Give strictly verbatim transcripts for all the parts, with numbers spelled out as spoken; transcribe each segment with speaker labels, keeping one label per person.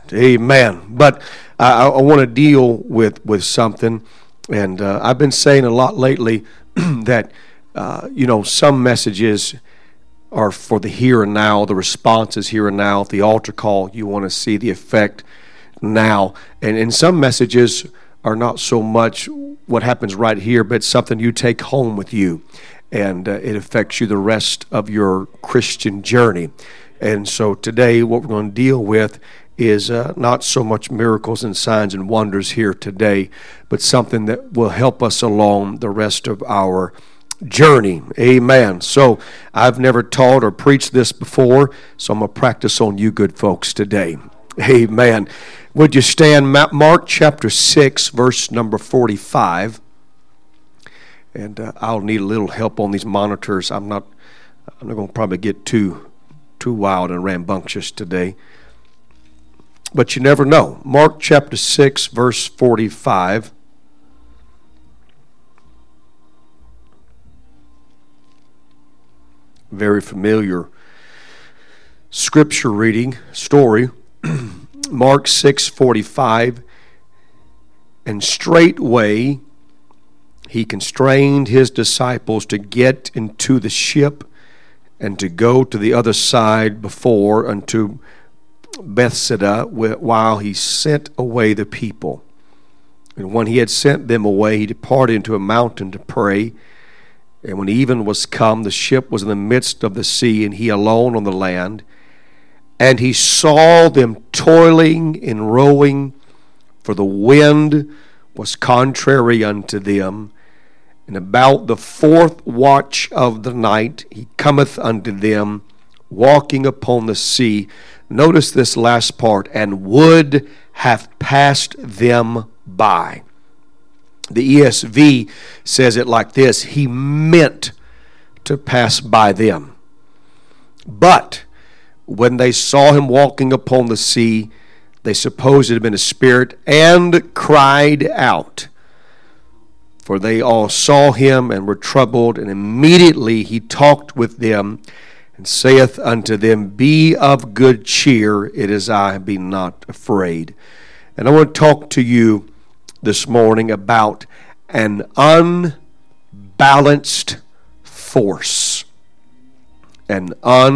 Speaker 1: not. Amen. But I, I want to deal with, with something, and uh, I've been saying a lot lately that, uh, you know, some messages are for the here and now, the response is here and now. At the altar call, you want to see the effect now. And, and some messages are not so much what happens right here, but something you take home with you, and uh, it affects you the rest of your Christian journey. And so today what we're going to deal with is uh, not so much miracles and signs and wonders here today, but something that will help us along the rest of our journey. Amen. So I've never taught or preached this before, so I'm going to practice on you good folks today. Amen. Would you stand? Mark chapter six, verse number forty-five. And uh, I'll need a little help on these monitors. I'm not I'm not going to probably get too too wild and rambunctious today. But you never know. Mark chapter six, verse forty-five. Very familiar scripture reading story. Mark six forty-five. And straightway he constrained his disciples to get into the ship and to go to the other side before unto Bethsaida, while he sent away the people. And when he had sent them away, he departed into a mountain to pray. And when even was come, the ship was in the midst of the sea, and he alone on the land. And he saw them toiling and rowing, for the wind was contrary unto them. And about the fourth watch of the night he cometh unto them, walking upon the sea. Notice this last part, and would have passed them by. The E S V says it like this: he meant to pass by them. But when they saw him walking upon the sea, they supposed it had been a spirit, and cried out. For they all saw him and were troubled, and immediately he talked with them, and saith unto them, Be of good cheer, it is I, be not afraid. And I want to talk to you this morning about an unbalanced force. An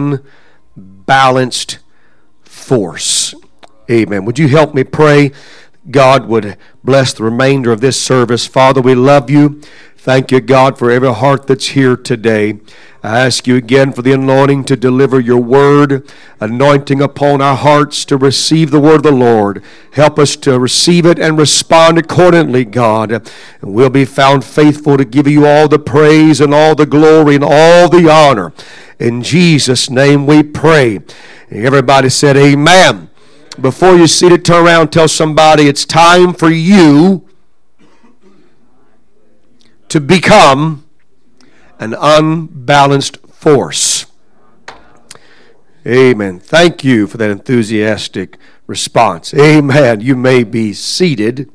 Speaker 1: unbalanced force. Amen. Would you help me pray? God would bless the remainder of this service. Father, we love you. Thank you, God, for every heart that's here today. I ask you again for the anointing to deliver your word, anointing upon our hearts to receive the word of the Lord. Help us to receive it and respond accordingly, God. And we'll be found faithful to give you all the praise and all the glory and all the honor. In Jesus' name we pray. And everybody said amen. Before you see it, turn around and tell somebody it's time for you to become an unbalanced force. Amen. Thank you for that enthusiastic response. Amen. You may be seated.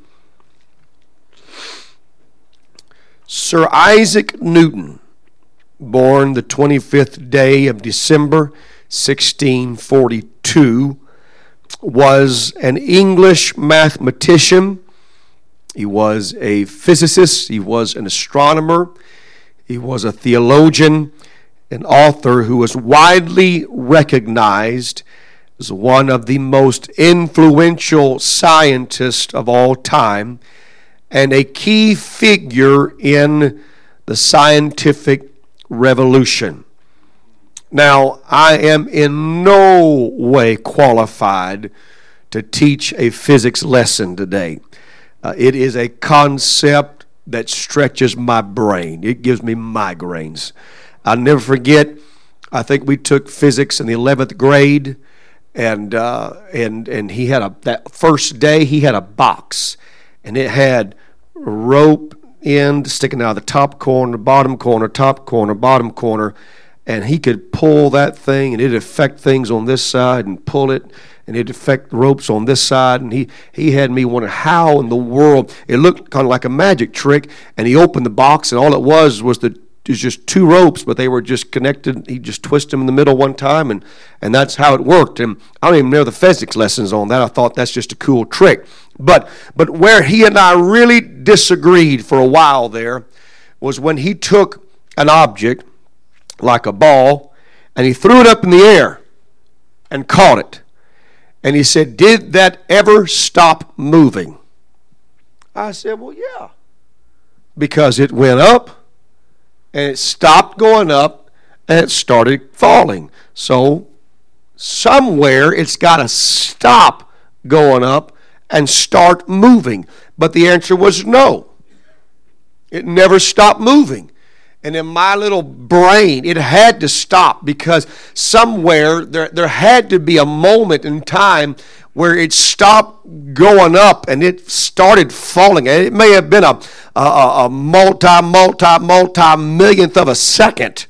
Speaker 1: Sir Isaac Newton, born the twenty-fifth day of December, sixteen forty-two, was an English mathematician. He was a physicist. He was an astronomer. He was a theologian, an author who was widely recognized as one of the most influential scientists of all time and a key figure in the scientific revolution. Now, I am in no way qualified to teach a physics lesson today. Uh, it is a concept that stretches my brain. It gives me migraines. I'll never forget, I think we took physics in the eleventh grade, and uh, and and he had a, that first day, he had a box, and it had a rope end sticking out of the top corner, bottom corner, top corner, bottom corner, and he could pull that thing, and it'd affect things on this side and pull it, and it'd affect the ropes on this side. And he, he had me wondering how in the world, it looked kind of like a magic trick, and he opened the box, and all it was was the was just two ropes, but they were just connected. He just twisted them in the middle one time, and, and that's how it worked. And I don't even know the physics lessons on that. I thought that's just a cool trick. But but where he and I really disagreed for a while there was when he took an object like a ball and he threw it up in the air and caught it. And he said, "Did that ever stop moving?" I said, "Well, yeah." Because it went up and it stopped going up and it started falling. So somewhere it's got to stop going up and start moving. But the answer was no. It never stopped moving. And in my little brain, it had to stop because somewhere there, there had to be a moment in time where it stopped going up and it started falling. And it may have been a, a, a multi, multi, multi-millionth of a second.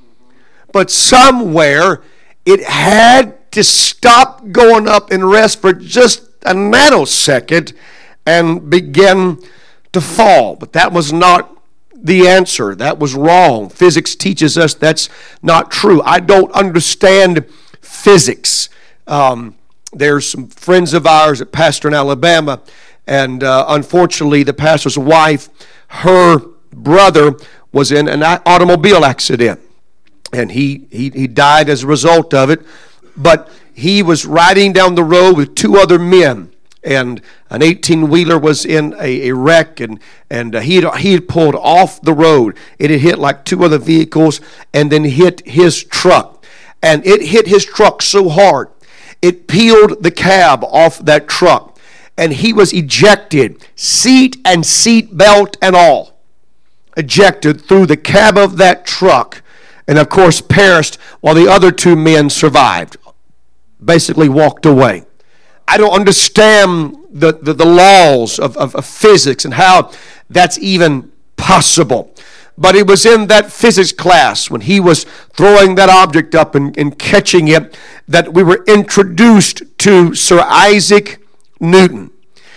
Speaker 1: But somewhere it had to stop going up and rest for just a nanosecond and begin to fall. But that was not the answer. That was wrong. Physics teaches us that's not true. I don't understand physics. Um, there's some friends of ours that pastor in Alabama, and uh, unfortunately the pastor's wife, her brother was in an automobile accident, and he, he, he died as a result of it. But he was riding down the road with two other men, and an eighteen-wheeler was in a, a wreck, and, and uh, he, had, he had pulled off the road. It had hit like two other vehicles and then hit his truck. And it hit his truck so hard, it peeled the cab off that truck. And he was ejected, seat and seat belt and all, ejected through the cab of that truck. And of course perished while the other two men survived. Basically walked away. I don't understand the, the, the laws of, of, of physics and how that's even possible. But it was in that physics class when he was throwing that object up and, and catching it that we were introduced to Sir Isaac Newton.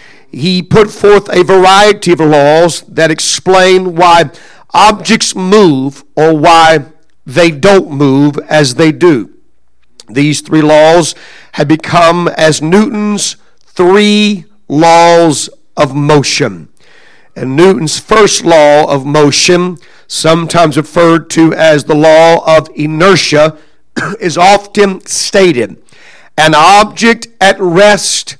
Speaker 1: He put forth a variety of laws that explain why objects move or why they don't move as they do. These three laws have become as Newton's three laws of motion. And Newton's first law of motion, sometimes referred to as the law of inertia, is often stated. An object at rest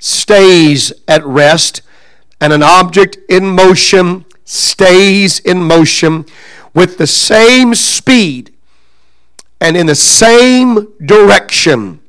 Speaker 1: stays at rest, and an object in motion stays in motion with the same speed and in the same direction,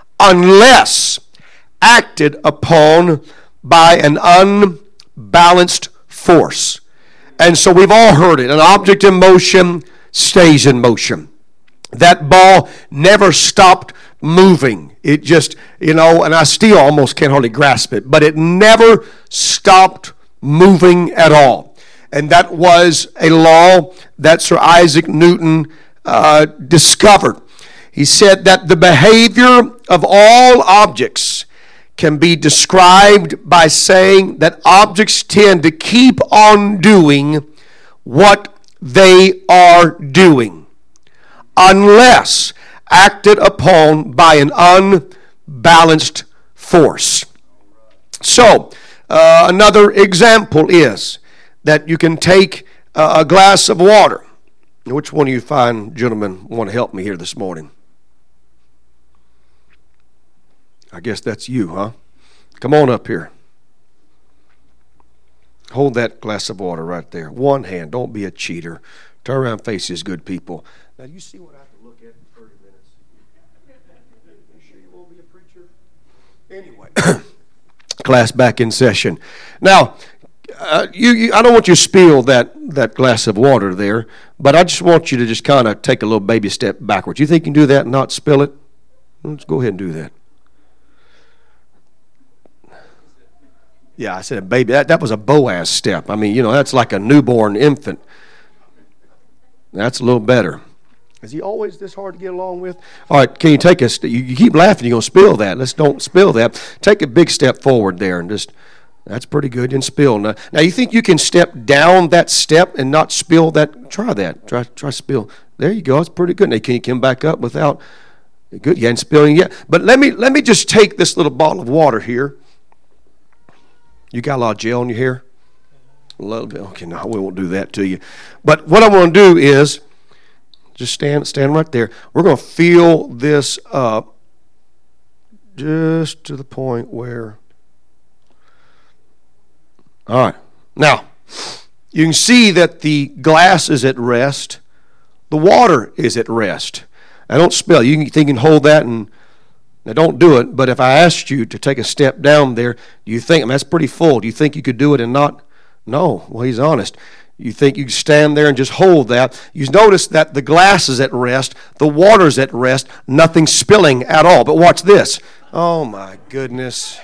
Speaker 1: unless acted upon by an unbalanced force. And so we've all heard it. An object in motion stays in motion. That ball never stopped moving. It just, you know, and I still almost can't hardly grasp it, but it never stopped moving at all. And that was a law that Sir Isaac Newton Uh, discovered. He said that the behavior of all objects can be described by saying that objects tend to keep on doing what they are doing unless acted upon by an unbalanced force. So, uh, another example is that you can take uh, a glass of water. Which one of you fine gentlemen want to help me here this morning? I guess that's you, huh? Come on up here. Hold that glass of water right there. One hand. Don't be a cheater. Turn around and face these good people. Now, you see what I have to look at in thirty minutes? You sure you won't be a preacher? Anyway, class back in session. Now, Uh, you, you, I don't want you to spill that, that glass of water there, but I just want you to just kind of take a little baby step backwards. You think you can do that and not spill it? Let's go ahead and do that. Yeah, I said a baby. That, that was a Boaz step. I mean, you know, that's like a newborn infant. That's a little better. Is he always this hard to get along with? All right, can you take a step? You, you keep laughing, you're going to spill that. Let's don't spill that. Take a big step forward there and just... That's pretty good. And spill. Now, now, you think you can step down that step and not spill that? Try that. Try try spill. There you go. It's pretty good. Now, can you come back up without? Good. You ain't spilling yet. But let me let me just take this little bottle of water here. You got a lot of gel in your hair? A little bit. Okay, no, we won't do that to you. But what I'm going to do is just stand stand right there. We're going to fill this up just to the point where. All right. Now, you can see that the glass is at rest. The water is at rest. I don't spill. You can think you can hold that and now don't do it. But if I asked you to take a step down there, do you think I mean, that's pretty full? Do you think you could do it and not? No. Well, he's honest. You think you can stand there and just hold that? You notice that the glass is at rest, the water's at rest, nothing spilling at all. But watch this. Oh my goodness.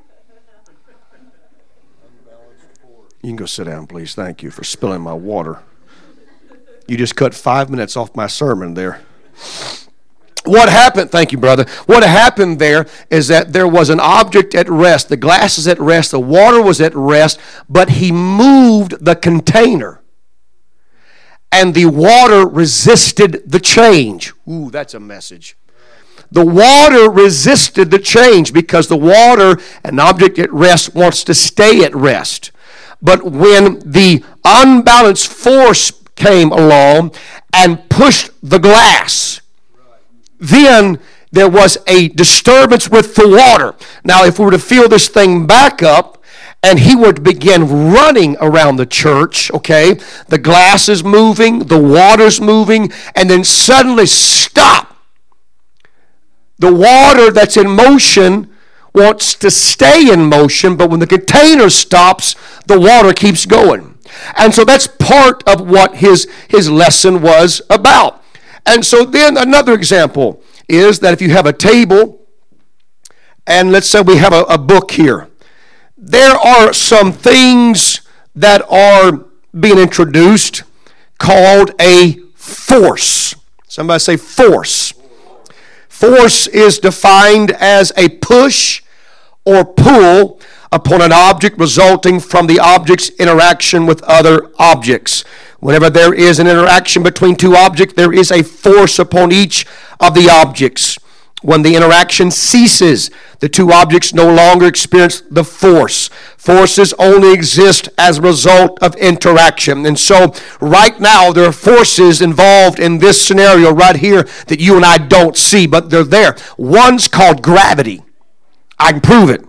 Speaker 1: You can go sit down, please. Thank you for spilling my water. You just cut five minutes off my sermon there. What happened, thank you, brother. What happened there is that there was an object at rest. The glass is at rest. The water was at rest. But he moved the container. And the water resisted the change. Ooh, that's a message. The water resisted the change because the water, an object at rest, wants to stay at rest. But when the unbalanced force came along and pushed the glass, then there was a disturbance with the water. Now, if we were to fill this thing back up and he were to begin running around the church, okay, the glass is moving, the water's moving, and then suddenly stop. The water that's in motion wants to stay in motion, but when the container stops, the water keeps going. And so that's part of what his, his lesson was about. And so then another example is that if you have a table, and let's say we have a, a book here, there are some things that are being introduced called a force. Somebody say force. Force is defined as a push or pull upon an object resulting from the object's interaction with other objects. Whenever there is an interaction between two objects, there is a force upon each of the objects. When the interaction ceases, the two objects no longer experience the force. Forces only exist as a result of interaction. And so right now there are forces involved in this scenario right here that you and I don't see, but they're there. One's called gravity. I can prove it.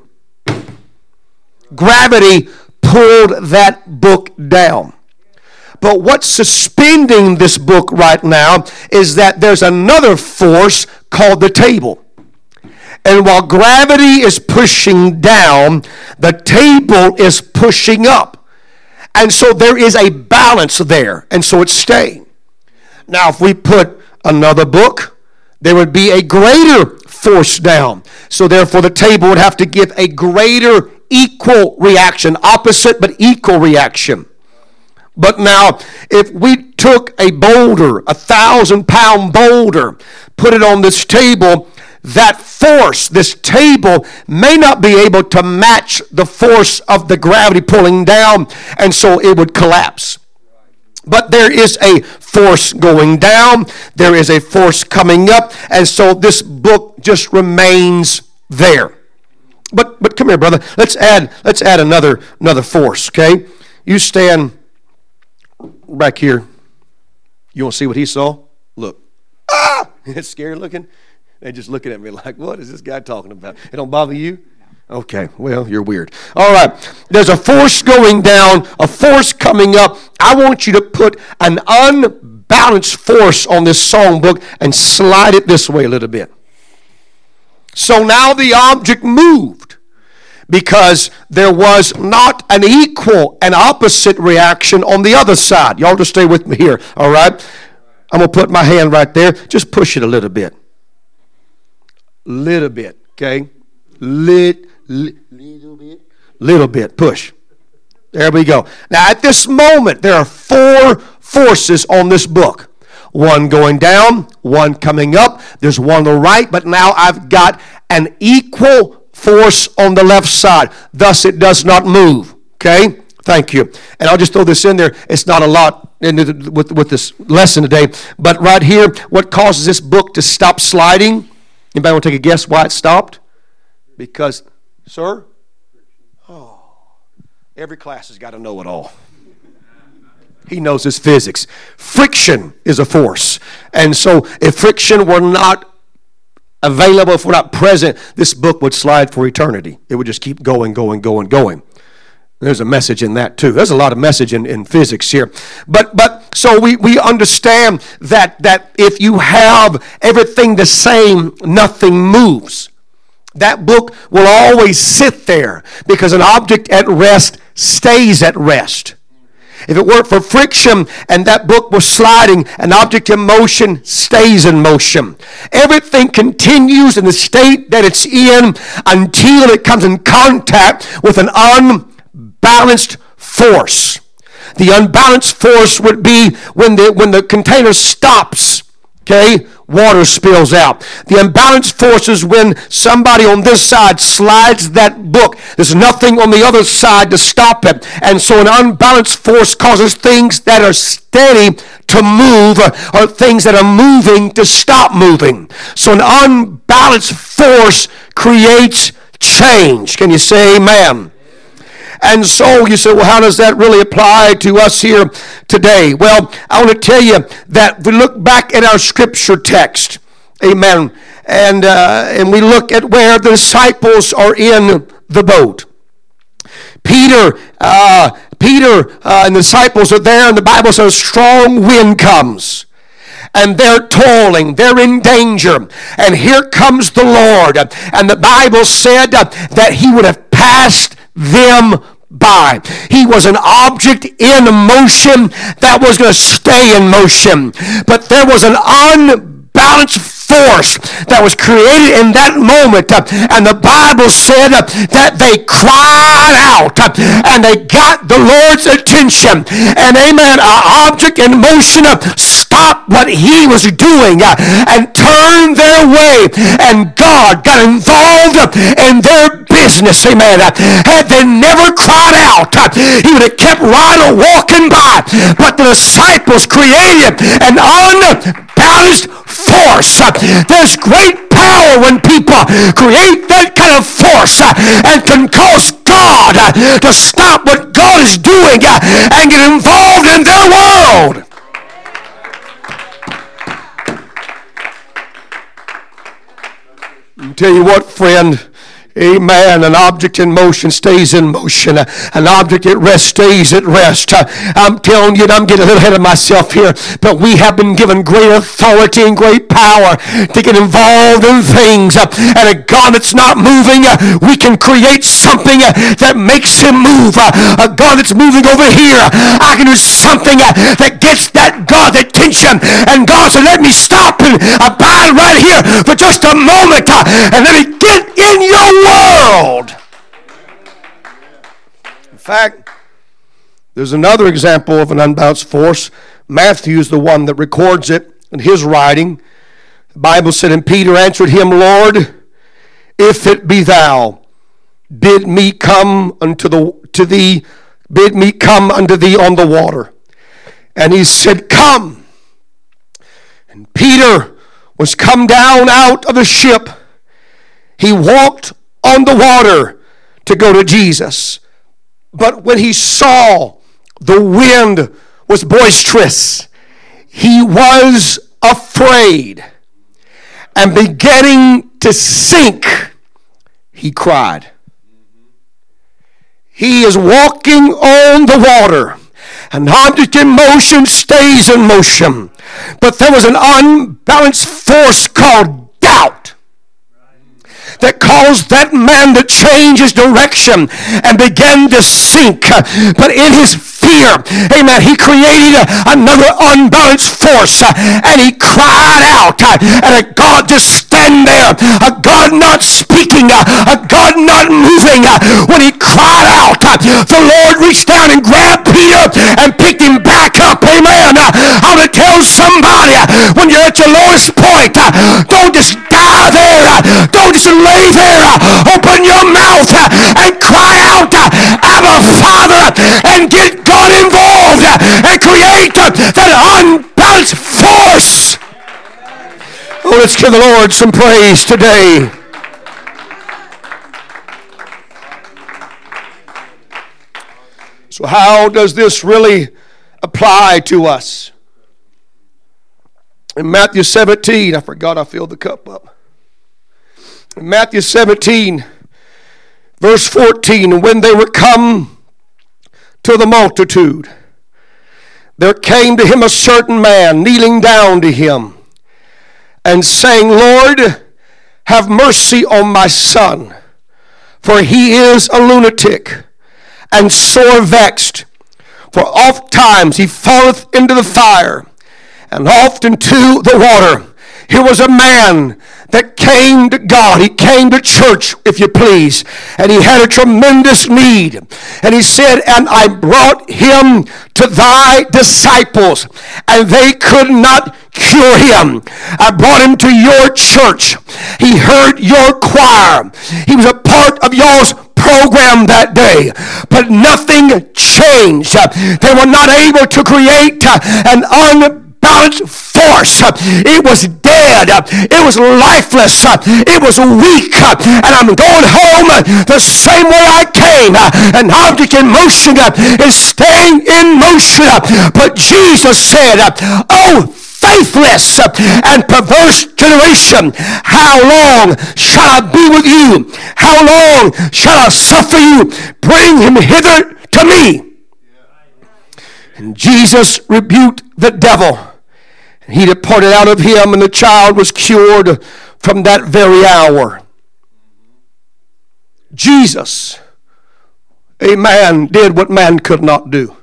Speaker 1: Gravity pulled that book down. But what's suspending this book right now is that there's another force called the table. And while gravity is pushing down, the table is pushing up. And so there is a balance there. And so it's staying. Now, if we put another book, there would be a greater force down. So therefore, the table would have to give a greater equal reaction. Opposite, but equal reaction. But now, if we took a boulder, a thousand pound boulder, put it on this table, that force, this table, may not be able to match the force of the gravity pulling down, and so it would collapse. But there is a force going down, there is a force coming up, and so this book just remains there. But but come here, brother. Let's add let's add another another force, okay? You stand back here. You want to see what he saw? Look. Ah! It's scary looking. They're just looking at me like, what is this guy talking about? It don't bother you? Okay, well, you're weird. All right. There's a force going down, a force coming up. I want you to put an unbalanced force on this songbook and slide it this way a little bit. So now the object moved because there was not an equal and opposite reaction on the other side. Y'all just stay with me here, all right? I'm going to put my hand right there. Just push it a little bit. Little bit, okay? Lit, lit, little bit. Little bit, push. There we go. Now at this moment, there are four forces on this book. One going down, one coming up. There's one on the right, but now I've got an equal force on the left side. Thus it does not move. Okay? Thank you. And I'll just throw this in there. It's not a lot in the, with, with this lesson today. But right here, what causes this book to stop sliding? Anybody want to take a guess why it stopped? Because, sir? Oh, every class has got to know it all. He knows his physics. Friction is a force. And so if friction were not available, if we're not present, this book would slide for eternity. It would just keep going, going, going, going. There's a message in that too. There's a lot of message in, in physics here. But but so we, we understand that, that if you have everything the same, nothing moves. That book will always sit there because an object at rest stays at rest. If it weren't for friction and that book was sliding, an object in motion stays in motion. Everything continues in the state that it's in until it comes in contact with an unbalanced force. The unbalanced force would be when the when the container stops, okay? Water spills out. The unbalanced force is when somebody on this side slides that book. There's nothing on the other side to stop it. And so an unbalanced force causes things that are steady to move or things that are moving to stop moving. So an unbalanced force creates change. Can you say amen? And so you say, well, how does that really apply to us here today? Well, I want to tell you that we look back at our scripture text, amen, and uh, and we look at where the disciples are in the boat. Peter, uh, Peter uh, and the disciples are there, and the Bible says a strong wind comes. And they're toiling, they're in danger. And here comes the Lord. And the Bible said that he would have passed them by. He was an object in motion that was going to stay in motion. But there was an unbalanced force that was created in that moment. And the Bible said that they cried out and they got the Lord's attention. And amen, an object in motion stopped what he was doing and turned their way. And God got involved in their business. Amen. Had they never cried out, he would have kept right on walking by. But the disciples created an unbalanced force. There's great power when people create that kind of force and can cause God to stop what God is doing and get involved in their world. I'll tell you what, friend. Amen. An object in motion stays in motion. An object at rest stays at rest. I'm telling you, and I'm getting a little ahead of myself here, but we have been given great authority and great power to get involved in things. And a God that's not moving, we can create something that makes him move. A God that's moving over here, I can do something that gets that God's attention. And God said, let me stop and abide right here for just a moment and let me get in your world. In fact, there's another example of an unbalanced force. Matthew is the one that records it in his writing. The Bible said, and Peter answered him, Lord, if it be thou, bid me come unto the to thee, bid me come unto thee on the water. And he said, come. And Peter was come down out of the ship. He walked on the water to go to Jesus. But when he saw the wind was boisterous, he was afraid. And beginning to sink, he cried. He is walking on the water. An object in motion stays in motion. But there was an unbalanced force called doubt that caused that man to change his direction and began to sink. But in his fear, amen, he created another unbalanced force, and he cried out, and a God just stand there, a God not speaking, a God not moving. When he cried out, the Lord reached down and grabbed Peter and picked him back up. Amen. I want to tell somebody, when you're at your lowest point, don't just die there. Don't just lay there. Open your create that unbalanced force. Oh, let's give the Lord some praise today. So how does this really apply to us? In Matthew seventeen, I forgot I filled the cup up. In Matthew seventeen, verse fourteen, and when they were come to the multitude, there came to him a certain man, kneeling down to him, and saying, Lord, have mercy on my son, for he is a lunatic, and sore vexed. For oft times he falleth into the fire, and oft into the water. Here was a man that came to God. He came to church, if you please. And he had a tremendous need. And he said, and I brought him to thy disciples, and they could not cure him. I brought him to your church. He heard your choir. He was a part of y'all's program that day, but nothing changed. They were not able to create an unbalanced force. It was dead. It was lifeless. It was weak. And I'm going home the same way I came. An object in motion is staying in motion. But Jesus said, oh, faithless and perverse generation, how long shall I be with you? How long shall I suffer you? Bring him hither to me. And Jesus rebuked the devil, and he departed out of him, and the child was cured from that very hour. Jesus, a man, did what man could not do.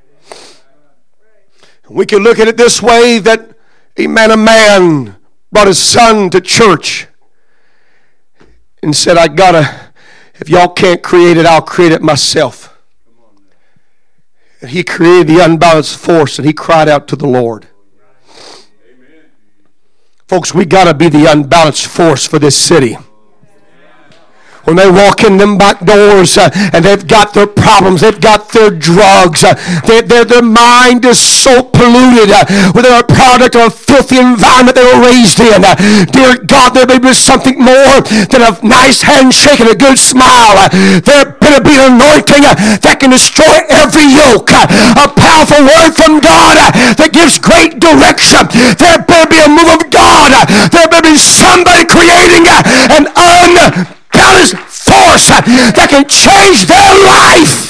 Speaker 1: We can look at it this way, that amen, a man brought his son to church and said, I gotta, if y'all can't create it, I'll create it myself. And he created the unbalanced force, and he cried out to the Lord. Amen. Folks, we gotta be the unbalanced force for this city. When they walk in them back doors uh, and they've got their problems, they've got their drugs, uh, they, their, their mind is so polluted uh, with a product of a filthy environment they were raised in. Uh, dear God, there may be something more than a nice handshake and a good smile. Uh, there better be an anointing uh, that can destroy every yoke. Uh, a powerful word from God uh, that gives great direction. There better be a move of God. Uh, there better be somebody creating uh, an un balanced force that can change their life.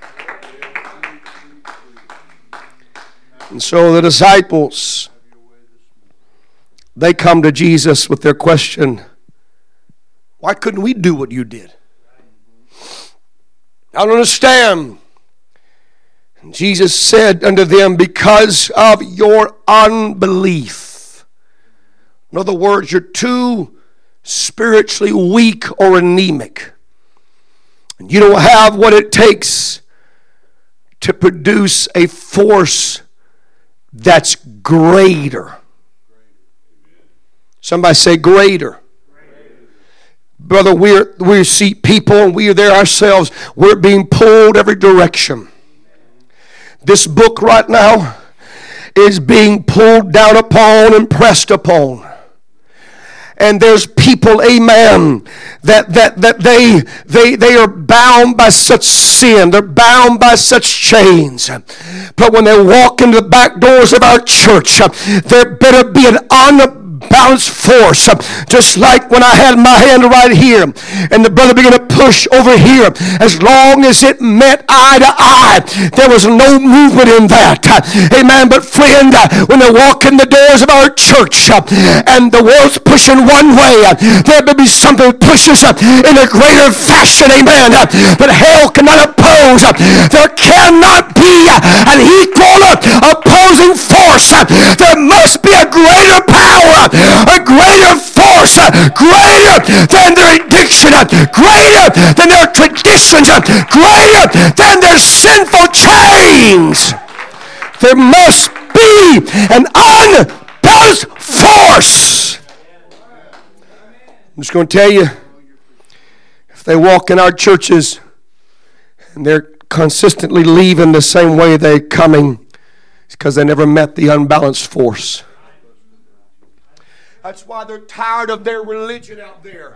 Speaker 1: And so the disciples, they come to Jesus with their question, why couldn't we do what you did? I don't understand. And Jesus said unto them, because of your unbelief. In other words, you're too spiritually weak or anemic. And you don't have what it takes to produce a force that's greater. Somebody say greater. Brother, we're, we see people, and we are there ourselves. We're being pulled every direction. This book right now is being pulled down upon and pressed upon. And there's people, amen, that that that they they they are bound by such sin. They're bound by such chains. But when they walk into the back doors of our church, there better be an unbalanced force. Just like when I had my hand right here, and the brother began to push over here. As long as it met eye to eye, there was no movement in that. Amen. But friend, when they walk in the doors of our church, and the world's pushing one way, there may be something that pushes in a greater fashion. Amen. But hell cannot oppose. There cannot be an equal opposing force. There must be a greater power, a greater force, greater than their addiction, greater than their traditions, greater than their sinful chains. There must be an unbalanced force. I'm just going to tell you, if they walk in our churches and they're consistently leaving the same way they're coming, because they never met the unbalanced force. That's why they're tired of their religion out there.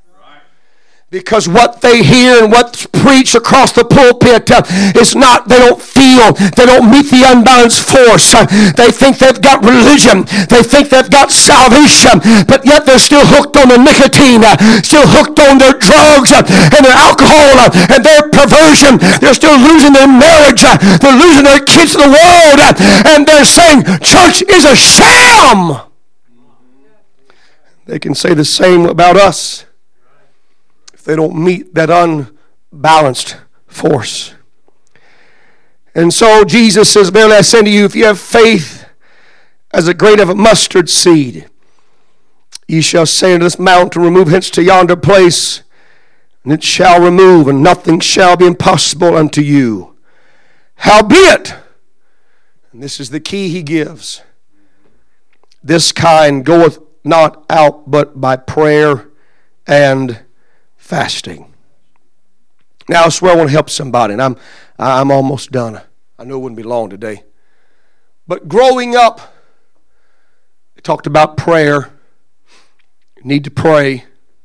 Speaker 1: Because what they hear and what's preached across the pulpit uh, is not, they don't feel, they don't meet the unbalanced force. Uh, they think they've got religion. They think they've got salvation. But yet they're still hooked on the nicotine, uh, still hooked on their drugs uh, and their alcohol uh, and their perversion. They're still losing their marriage. Uh, they're losing their kids to the world. Uh, and they're saying, church is a sham. They can say the same about us. They don't meet that unbalanced force. And so Jesus says, verily I say to you, if you have faith as a grain of a mustard seed, ye shall say unto this mountain, remove hence to yonder place, and it shall remove, and nothing shall be impossible unto you. Howbeit, and this is the key he gives, this kind goeth not out but by prayer and fasting. Now, I swear I want to help somebody, and I'm I'm almost done. I know it wouldn't be long today. But growing up, they talked about prayer. You need to pray.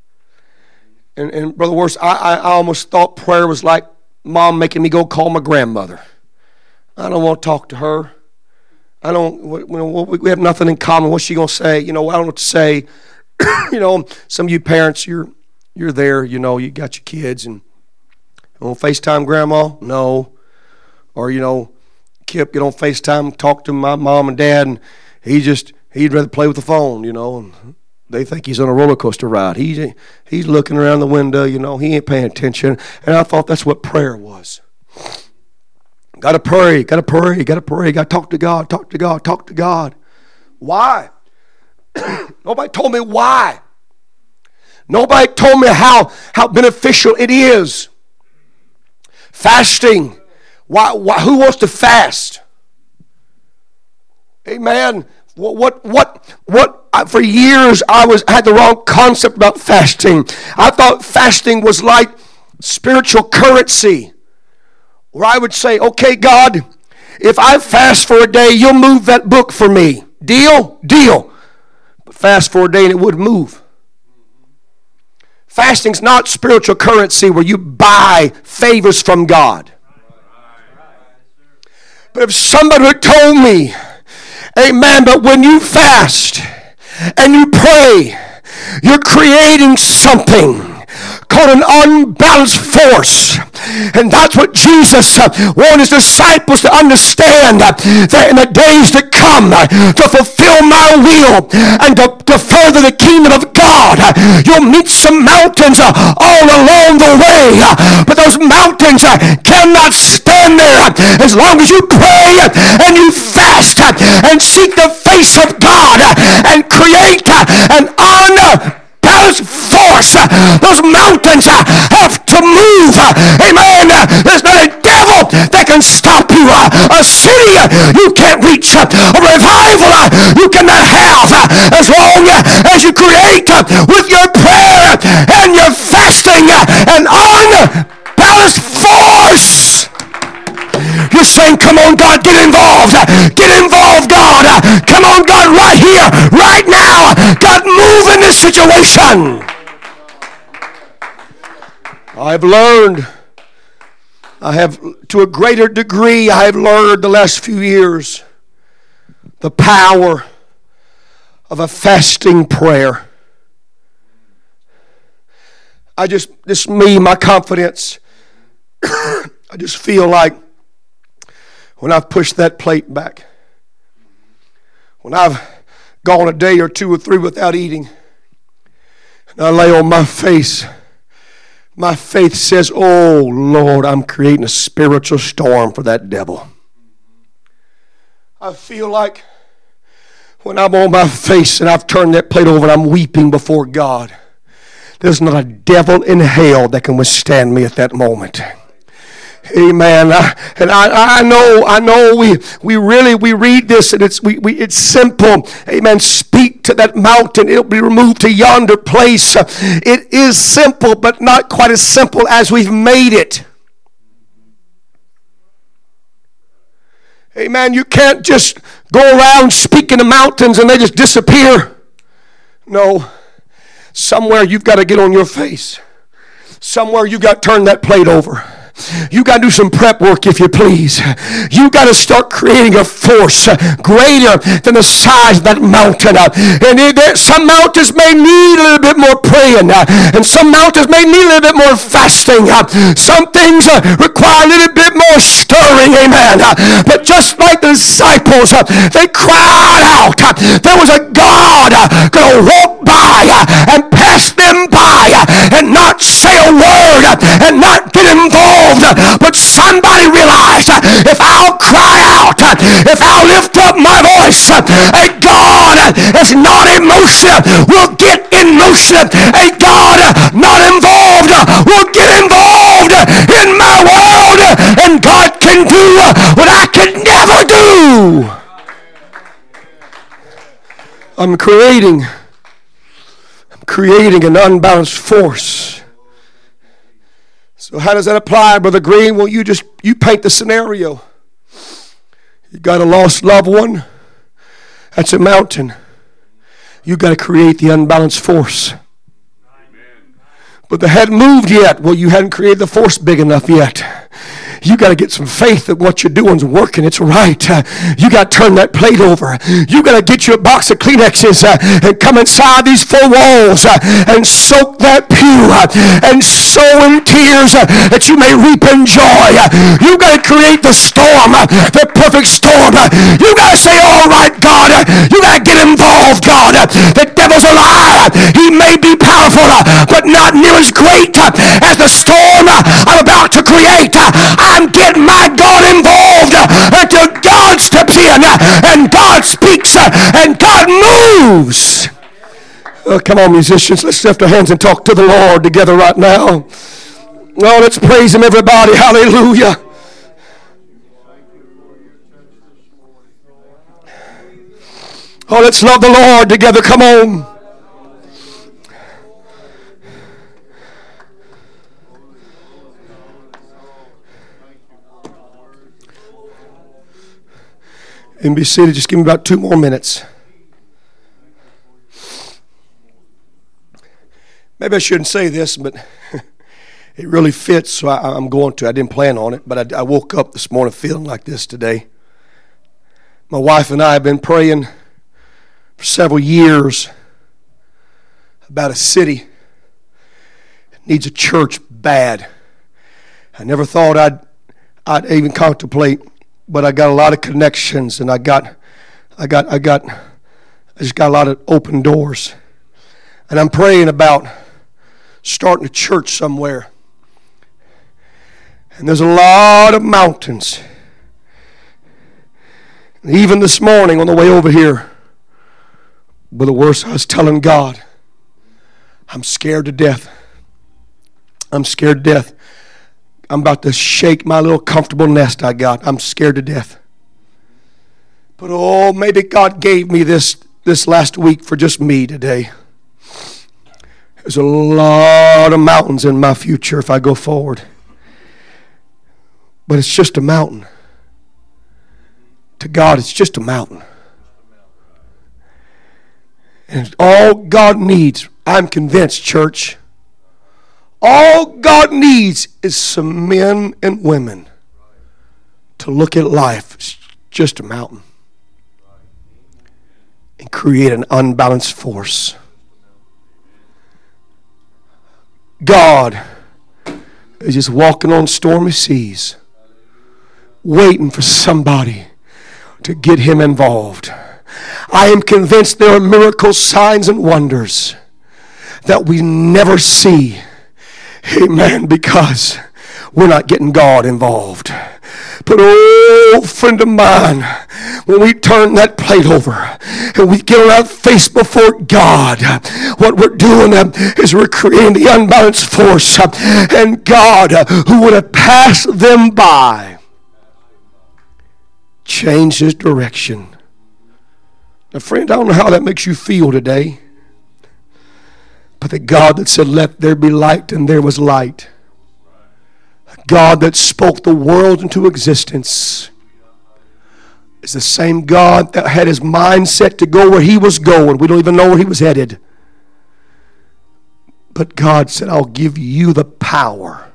Speaker 1: And, and Brother Worse, I, I almost thought prayer was like Mom making me go call my grandmother. I don't want to talk to her. I don't, we have nothing in common. What's she going to say? You know, I don't know what to say. You know, some of you parents, you're You're there, you know, you got your kids, and you on FaceTime grandma? No. Or, you know, Kip, get on FaceTime, talk to my mom and dad, and he just, he'd rather play with the phone, you know, and they think he's on a roller coaster ride. He's, he's looking around the window, you know, he ain't paying attention. And I thought that's what prayer was. Got to pray, got to pray, got to pray, got to talk to God, talk to God, talk to God. Why? Nobody told me why. Nobody told me how, how beneficial it is. Fasting. Why, why, who wants to fast? Amen. What, what, what, what I, for years I was I had the wrong concept about fasting. I thought fasting was like spiritual currency. Where I would say, okay, God, if I fast for a day, you'll move that book for me. Deal? Deal. But fast for a day and it would move. Fasting's not spiritual currency where you buy favors from God. But if somebody had told me, amen, but when you fast and you pray, you're creating something called an unbalanced force. And that's what Jesus uh, wanted his disciples to understand, uh, that in the days to come, uh, to fulfill my will and to, to further the kingdom of God, uh, you'll meet some mountains uh, all along the way, uh, but those mountains uh, cannot stand there uh, as long as you pray uh, and you fast uh, and seek the face of God uh, and create uh, an unbalanced force. Those mountains have to move. Amen. There's not a devil that can stop you. A city you can't reach. A revival you cannot have as long as you create with your prayer and your fasting an unbalanced force. You're saying, come on, God, get involved. Get involved, God. Come on, God, right here, right now. God, move in this situation. I've learned, I have, to a greater degree, I have learned the last few years the power of a fasting prayer. I just, this me, my confidence, I just feel like when I've pushed that plate back, when I've gone a day or two or three without eating, and I lay on my face, my faith says, oh Lord, I'm creating a spiritual storm for that devil. I feel like when I'm on my face and I've turned that plate over and I'm weeping before God, there's not a devil in hell that can withstand me at that moment. Amen. I, and I, I know, I know. We, we really, we read this, and it's, we, we, it's simple. Amen. Speak to that mountain; it'll be removed to yonder place. It is simple, but not quite as simple as we've made it. Amen. You can't just go around speaking to mountains and they just disappear. No. Somewhere you've got to get on your face. Somewhere you got to turn that plate over. You got to do some prep work, if you please. You got to start creating a force greater than the size of that mountain. And it, some mountains may need a little bit more praying, and some mountains may need a little bit more fasting. Some things require a little bit more stirring, amen. But just like the disciples, they cried out. There was a God going to walk by and pass them by and not say a word and not get involved. But somebody realized, if I'll cry out, if I'll lift up my voice, a God that's not in motion will get in motion. A God not involved will get involved in my world, and God can do what I could never do. I'm creating, I'm creating an unbalanced force. So how does that apply, Brother Green? Well, you just, you paint the scenario. You got a lost loved one. That's a mountain. You got to create the unbalanced force. Amen. But they hadn't moved yet. Well, you hadn't created the force big enough yet. You got to get some faith that what you're doing is working. It's right. Uh, you got to turn that plate over. You got to get you a box of Kleenexes uh, and come inside these four walls uh, and soak that pew uh, and sow in tears uh, that you may reap in joy. Uh, you got to create the storm, uh, the perfect storm. Uh, you got to say, all right, God. Uh, you got to get involved, God. Uh, the devil's a liar. He may be powerful, uh, but not near as great uh, as the storm uh, I'm about to create. Uh, I'm getting my God involved until God steps in and God speaks and God moves. Oh, come on, musicians. Let's lift our hands and talk to the Lord together right now. Oh, let's praise Him, everybody. Hallelujah. Oh, let's love the Lord together. Come on. And be seated. Just give me about two more minutes. Maybe I shouldn't say this, but it really fits, so I, I'm going to. I didn't plan on it, but I, I woke up this morning feeling like this today. My wife and I have been praying for several years about a city that needs a church bad. I never thought I'd I'd even contemplate. But I got a lot of connections, and I got, I got, I got, I just got a lot of open doors. And I'm praying about starting a church somewhere. And there's a lot of mountains. And even this morning on the way over here, but the worst, I was telling God, I'm scared to death. I'm scared to death. I'm about to shake my little comfortable nest I got. I'm scared to death. But oh, maybe God gave me this this last week for just me today. There's a lot of mountains in my future if I go forward. But it's just a mountain. To God, it's just a mountain. And all God needs, I'm convinced, church, all God needs is some men and women to look at life. It's just a mountain. And create an unbalanced force. God is just walking on stormy seas, waiting for somebody to get Him involved. I am convinced there are miracles, signs, and wonders that we never see. Amen, because we're not getting God involved. But oh, friend of mine, when we turn that plate over and we get on our face before God, what we're doing is we're creating the unbalanced force. And God, who would have passed them by, changed His direction. Now, friend, I don't know how that makes you feel today. But the God that said, let there be light, and there was light. A God that spoke the world into existence. is the same God that had his mind set to go where he was going. We don't even know where he was headed. But God said, I'll give you the power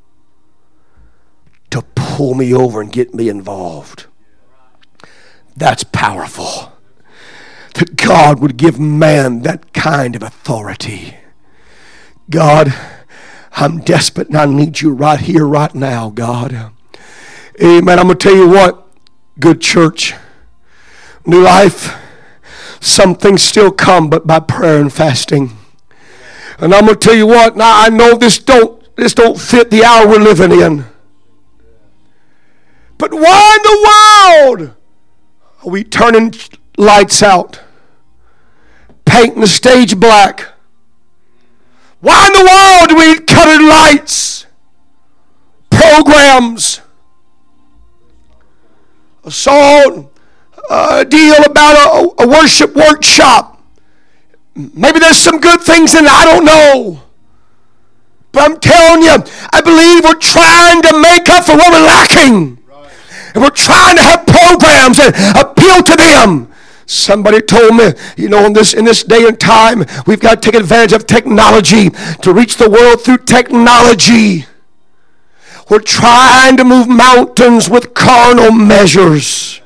Speaker 1: to pull me over and get me involved. That's powerful. That God would give man that kind of authority. God, I'm desperate and I need you right here, right now, God. Amen. I'm going to tell you what, good church, New Life, some things still come but by prayer and fasting. And I'm going to tell you what, now I know this don't, this don't fit the hour we're living in. But why in the world are we turning lights out? Painting the stage black? Why in the world do we cut lights? Programs? I saw a deal about a, a worship workshop. Maybe there's some good things in it, I don't know. But I'm telling you, I believe we're trying to make up for what we're lacking. Right. And we're trying to have programs that appeal to them. Somebody told me, you know, in this in this day and time, we've got to take advantage of technology to reach the world through technology. We're trying to move mountains with carnal measures.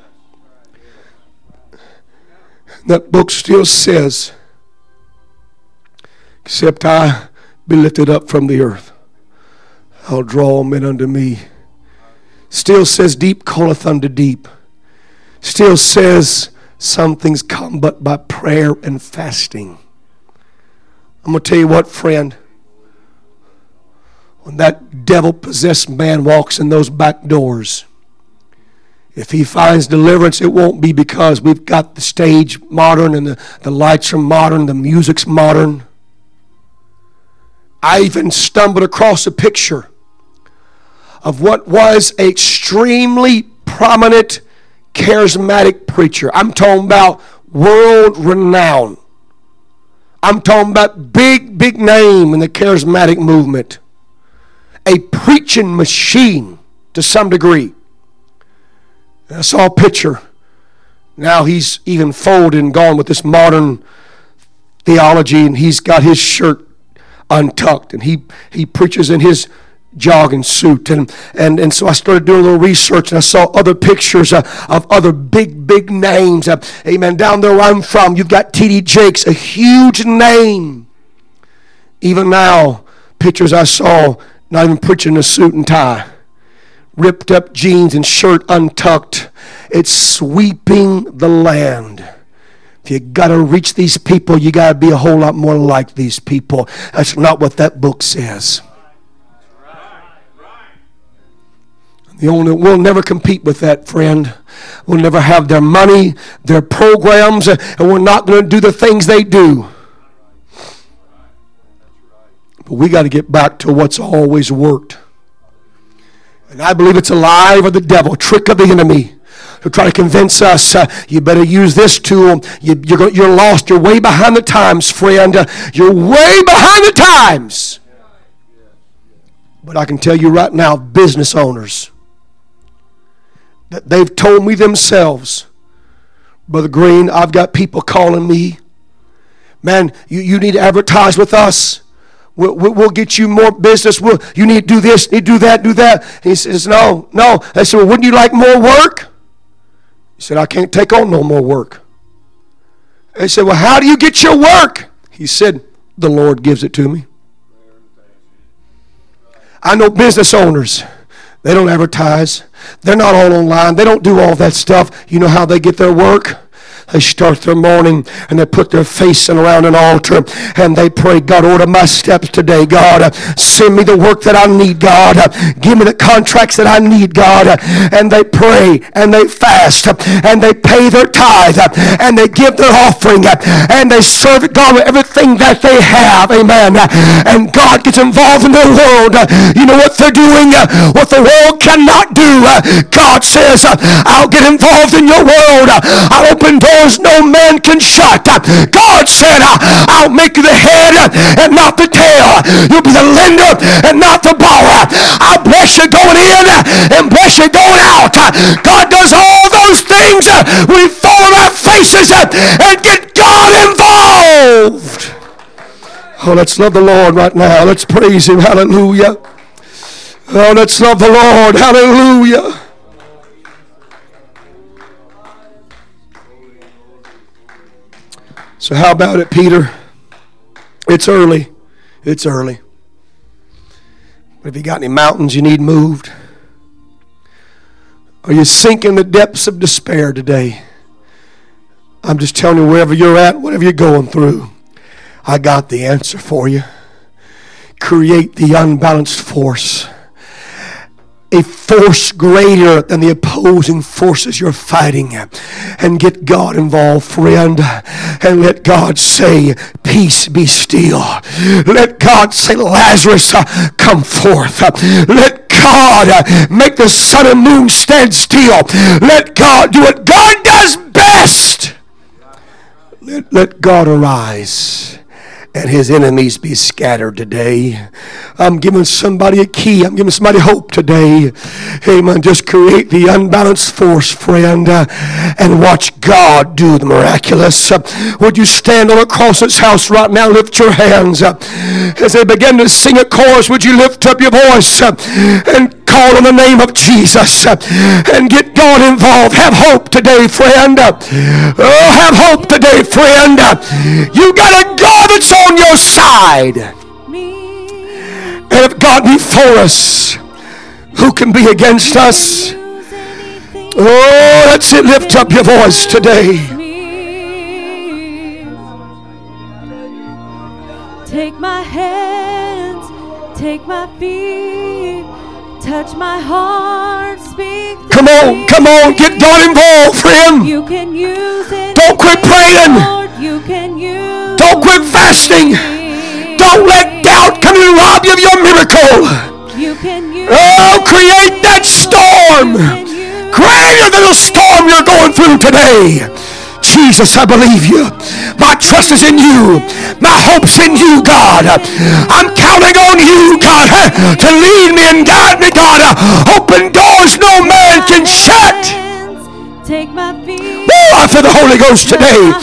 Speaker 1: That book still says, except I be lifted up from the earth, I'll draw men unto me. Still says, deep calleth unto deep. Still says, some things come but by prayer and fasting. I'm going to tell you what, friend. When that devil-possessed man walks in those back doors, if he finds deliverance, it won't be because we've got the stage modern and the, the lights are modern, the music's modern. I even stumbled across a picture of what was an extremely prominent charismatic preacher. I'm talking about world renowned. I'm talking about big, big name in the charismatic movement. A preaching machine to some degree. And I saw a picture. Now he's even folded and gone with this modern theology, and he's got his shirt untucked, and he, he preaches in his jogging suit. And, and, and so I started doing a little research, and I saw other pictures uh, of other big, big names. Uh, amen. Down there where I'm from, you've got T D Jakes, a huge name. Even now, pictures I saw, not even preaching in a suit and tie. Ripped up jeans and shirt untucked. It's sweeping the land. If you got to reach these people, you got to be a whole lot more like these people. That's not what that book says. The only, we'll never compete with that, friend. We'll never have their money, their programs, and we're not going to do the things they do. But we got to get back to what's always worked. And I believe it's a lie of the devil, trick of the enemy, to try to convince us, uh, you better use this tool. You, you're, you're lost. You're way behind the times, friend. Uh, you're way behind the times. But I can tell you right now, business owners, that they've told me themselves, Brother Green, I've got people calling me. Man, you, you need to advertise with us. We'll, we'll get you more business. We'll, you need to do this, need to do that, do that. And he says, no, no. I said, well, wouldn't you like more work? He said, I can't take on no more work. I said, well, how do you get your work? He said, the Lord gives it to me. I know business owners. They don't advertise. They're not all online. They don't do all that stuff. You know how they get their work? They start their morning and they put their face around an altar and they pray, God, order my steps today, God. Uh, send me the work that I need, God. Uh, give me the contracts that I need, God. Uh, and they pray and they fast uh, and they pay their tithe uh, and they give their offering uh, and they serve God with everything that they have. Amen. Uh, and God gets involved in their world. Uh, you know what they're doing? Uh, what the world cannot do. Uh, God says, uh, I'll get involved in your world. Uh, I'll open doors no man can shut. God said, I'll make you the head and not the tail. You'll be the lender and not the borrower. I'll bless you going in and bless you going out. God does all those those things, uh, we fall on our faces uh, and get God involved. Oh, let's love the Lord right now. Let's praise Him. Hallelujah. Oh, let's love the Lord. Hallelujah. So how about it, Peter? It's early. It's early. But have you got any mountains you need moved? Are you sinking the depths of despair today? I'm just telling you, wherever you're at, whatever you're going through, I got the answer for you. Create the unbalanced force. A force greater than the opposing forces you're fighting, and get God involved, friend, and let God say, peace be still. Let God say, Lazarus, uh, come forth. Let God uh, make the sun and moon stand still. Let God do what God does best. Let, let God arise and His enemies be scattered today. I'm giving somebody a key. I'm giving somebody hope today. Amen. Just create the unbalanced force, friend, uh, and watch God do the miraculous. Uh, would you stand all across this house right now? Lift your hands. Uh, as they begin to sing a chorus, would you lift up your voice uh, and call on the name of Jesus uh, and get God involved. Have hope today, friend. Uh, oh, have hope today, friend. Uh, you got a God that's on your side. And if God be for us, who can be against us? Oh, that's it. Lift up your voice today.
Speaker 2: Take my hands, take my feet, touch my heart, speak.
Speaker 1: Come on, come on, get God involved, friend.
Speaker 2: You can use it.
Speaker 1: Don't quit praying.
Speaker 2: Lord, you can use.
Speaker 1: Don't quit fasting. Don't let doubt come and rob you of your miracle.
Speaker 2: You can use.
Speaker 1: Oh, create that storm. Greater than the storm you're going through today. Jesus, I believe you. My trust is in you. My hope's in you, God. I'm counting on you, God, to lead me and guide me, God. Open doors no man can shut.
Speaker 2: Take my feet.
Speaker 1: Woo, I feel the Holy Ghost today.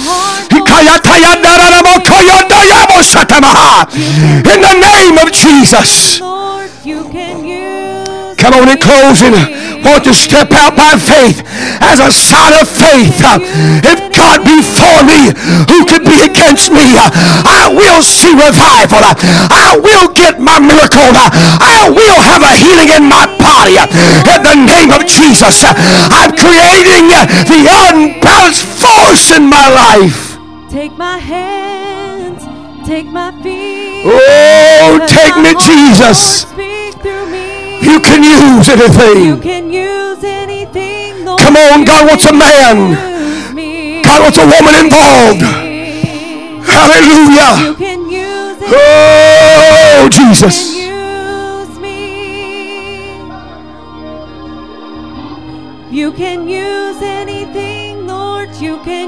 Speaker 1: In the name of Jesus.
Speaker 2: Lord, you can use.
Speaker 1: Come on, in closing, won't you step out by faith as a sign of faith? If God be for me, who can be against me? I will see revival. I will get my miracle. I will have a healing in my body. In the name of Jesus, I'm creating the unbalanced force in my life.
Speaker 2: Take my hands, take my feet.
Speaker 1: Oh, take me, Jesus. You can use anything.
Speaker 2: You can use anything. Lord,
Speaker 1: come on, God wants a man. God wants a woman involved. Hallelujah.
Speaker 2: You can use it.
Speaker 1: Oh, Jesus.
Speaker 2: You can use me. You can use anything, Lord. You can